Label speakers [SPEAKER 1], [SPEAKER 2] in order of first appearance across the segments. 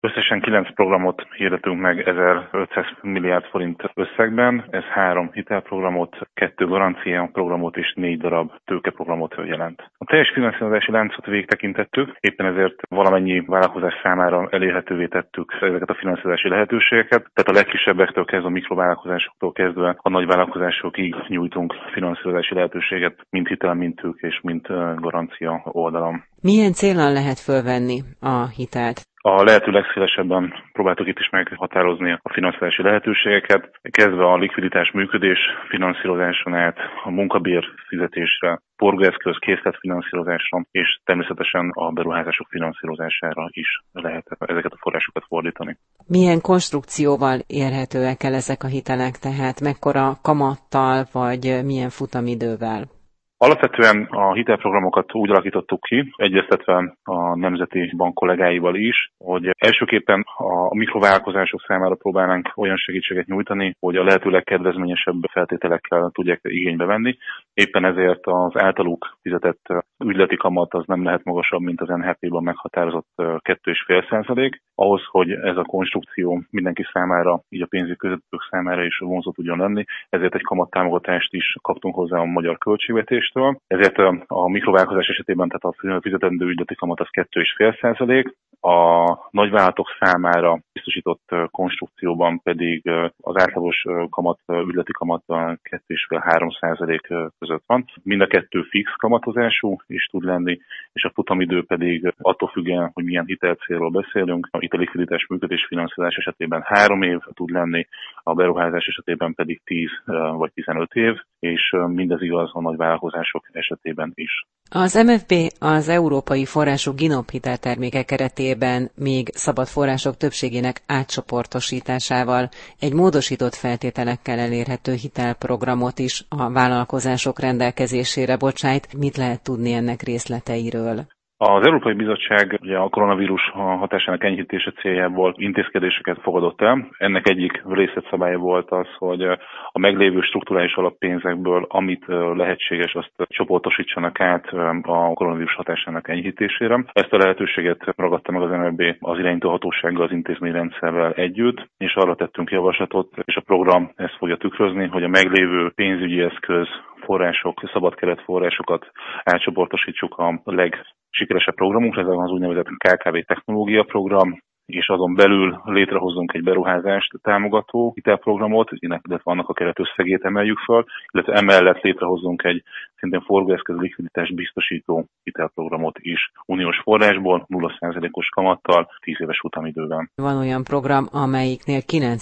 [SPEAKER 1] Összesen 9 programot hirdetünk meg 1500 milliárd forint összegben. Ez 3 hitelprogramot, 2 garancia programot és 4 darab tőkeprogramot jelent. A teljes finanszírozási láncot végigtekintettük, éppen ezért valamennyi vállalkozás számára elérhetővé tettük ezeket a finanszírozási lehetőségeket. Tehát a legkisebbektől kezdve a mikrovállalkozásoktól kezdve a nagy vállalkozásokig nyújtunk finanszírozási lehetőséget, mind hitel, mind tőke és mind garancia oldalon.
[SPEAKER 2] Milyen céllal lehet fölvenni a hitelt?
[SPEAKER 1] A lehető legszélesebben próbáltuk itt is meghatározni a finanszírozási lehetőségeket, kezdve a likviditás működés finanszírozáson át, a munkabér fizetésre, forgóeszköz, készletfinanszírozásra, és természetesen a beruházások finanszírozására is lehet ezeket a forrásokat fordítani.
[SPEAKER 2] Milyen konstrukcióval érhetőek el ezek a hitelek, tehát mekkora kamattal, vagy milyen futamidővel?
[SPEAKER 1] Alapvetően a hitelprogramokat úgy alakítottuk ki, egyeztetve a Nemzeti Bank kollégáival is, hogy elsőképpen a mikrovállalkozások számára próbálnánk olyan segítséget nyújtani, hogy a lehető legkedvezményesebb feltételekkel tudják igénybe venni. Éppen ezért az általuk fizetett ügyleti kamat az nem lehet magasabb, mint az NHP-ban meghatározott 2,5%. Ahhoz, hogy ez a konstrukció mindenki számára, így a pénzügyi közvetítők számára is vonzó tudjon lenni, ezért egy kamattámogatást is kaptunk hozzá a magyar költségvetéstől. Ezért a mikrovállalkozás esetében, tehát a fizetendő ügyleti kamat az 2,5%. A nagyvállalatok számára biztosított konstrukcióban pedig az átlagos kamat, ügyleti kamat 2,5-3% között van. Mind a kettő fix kamatozású is tud lenni, és a futamidő pedig attól függően, hogy milyen hitelcélról beszélünk. Itt a likviditás működés finanszírozás esetében 3 év tud lenni, a beruházás esetében pedig 10 vagy 15 év, és mindez igaz a nagyvállalkozások esetében is.
[SPEAKER 2] Az MFB az európai források GINOP hitelterméke keretében még szabad források többségének átcsoportosításával egy módosított feltételekkel elérhető hitelprogramot is a vállalkozások rendelkezésére bocsájt. Mit lehet tudni ennek részleteiről?
[SPEAKER 1] Az Európai Bizottság ugye a koronavírus hatásának enyhítése céljából intézkedéseket fogadott el. Ennek egyik részletszabálya volt az, hogy a meglévő strukturális alappénzekből, amit lehetséges, azt csoportosítsanak át a koronavírus hatásának enyhítésére. Ezt a lehetőséget ragadta meg az MNB az irányító hatósággal, az intézményrendszerrel együtt, és arra tettünk javaslatot, és a program ezt fogja tükrözni, hogy a meglévő pénzügyi eszköz források, szabad keret forrásokat átcsoportosítsuk a legsikeresebb programunkra, ez az úgynevezett KKV technológia program, és azon belül létrehozunk egy beruházást támogató hitelprogramot, illetve annak a keretösszegét emeljük fel, illetve emellett létrehozunk egy szintén forgóeszköz likviditás biztosító hitelprogramot is uniós forrásból, 0%-os kamattal, 10 éves futamidőben.
[SPEAKER 2] Van olyan program, amelyiknél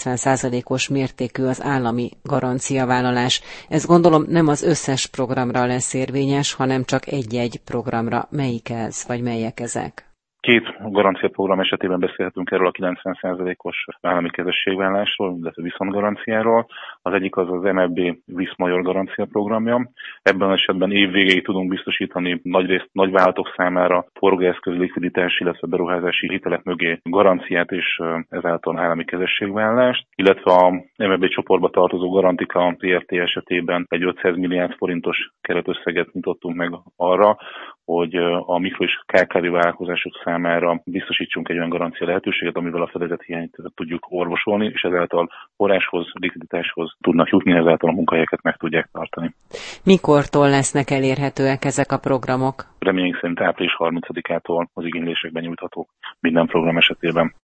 [SPEAKER 2] 90%-os mértékű az állami garanciavállalás. Ez gondolom nem az összes programra lesz érvényes, hanem csak egy-egy programra. Melyik ez, vagy melyek ezek?
[SPEAKER 1] 2 garanciaprogram esetében beszélhetünk erről a 90%-os állami kezességvállalásról, illetve viszontgaranciáról. Az egyik az MFB Visz Major garancia programja. Ebben az esetben évvégéig tudunk biztosítani nagyrészt nagyvállalatok számára forgóeszköz likviditás, illetve beruházási hitelek mögé garanciát és ezáltal állami kezességvállalást, illetve a MFB csoportba tartozó Garantika Kft. Esetében egy 500 milliárd forintos keretösszeget nyitottunk meg arra, hogy a mikro- és KKV vállalkozások számára biztosítsunk egy olyan garancia lehetőséget, amivel a fedezethiányt tudjuk orvosolni, és ezáltal forráshoz, likviditáshoz tudnak jutni, ezáltal a munkahelyeket meg tudják tartani.
[SPEAKER 2] Mikortól lesznek elérhetőek ezek a programok?
[SPEAKER 1] Reményünk szerint április 30-ától az igénylésekben nyújthatók minden program esetében.